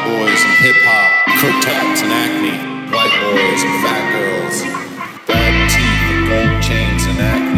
boys and hip hop, crook tats and acne, white boys and fat girls, bad teeth and gold chains and acne.